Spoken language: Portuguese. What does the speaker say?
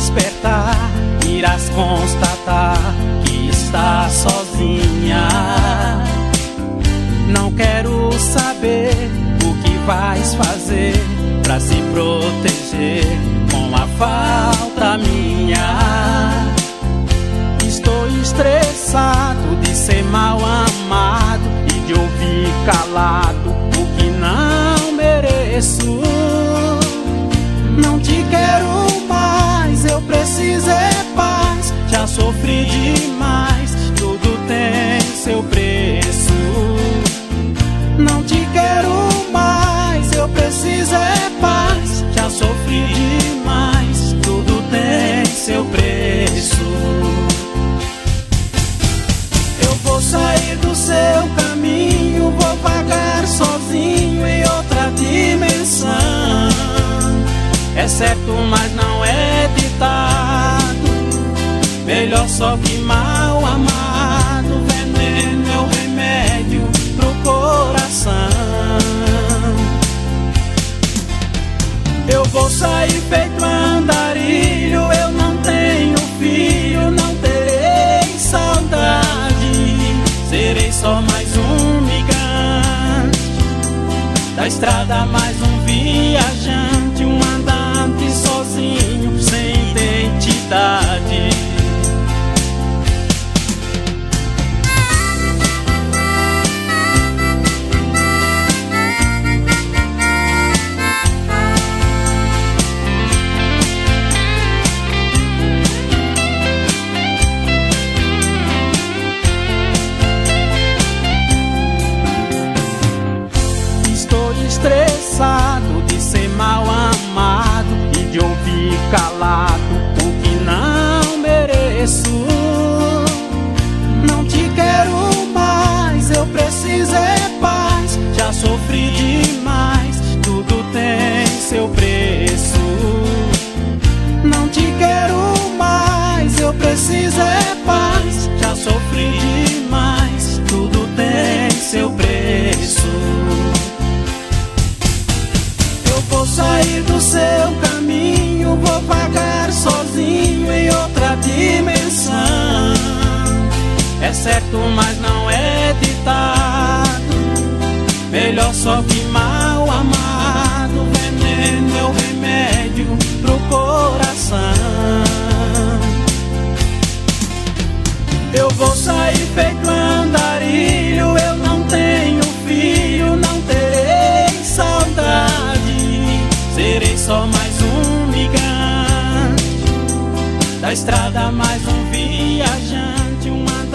despertar, irás constatar que está sozinha. Não quero saber o que vais fazer pra se proteger com a falta minha. Estou estressado de ser mal amado e de ouvir calado o que não mereço. Não te quero mais, eu preciso é paz. Já sofri demais, tudo tem seu preço. Não te quero mais, eu preciso é paz. Já sofri demais, tudo tem seu preço. Eu vou sair do seu caminho, vou vagar sozinho em outra dimensão. É certo, mas não é ditado. Melhor só que mal amado. Veneno é o remédio pro coração. Eu vou sair feito andarilho. Eu não tenho filho, não terei saudade. Serei só mais um migante da estrada, mais um viajante, um andante sozinho, sem identidade. Estressado de ser mal amado e de ouvir calado o que não mereço. Não te quero mais, eu preciso é paz. Já sofri demais, tudo tem seu preço. Não te quero mais, eu preciso é paz. Já sofri demais, tudo tem seu preço. Vou sair do seu caminho, vou vagar sozinho em outra dimensão. É certo, mas não é ditado. Melhor só que mal amado. Veneno é o remédio pro coração. Eu vou sair feito andarilho. Eu não tenho filho, não terei saudade. Serei só mais um migante da estrada, mais um viajante, um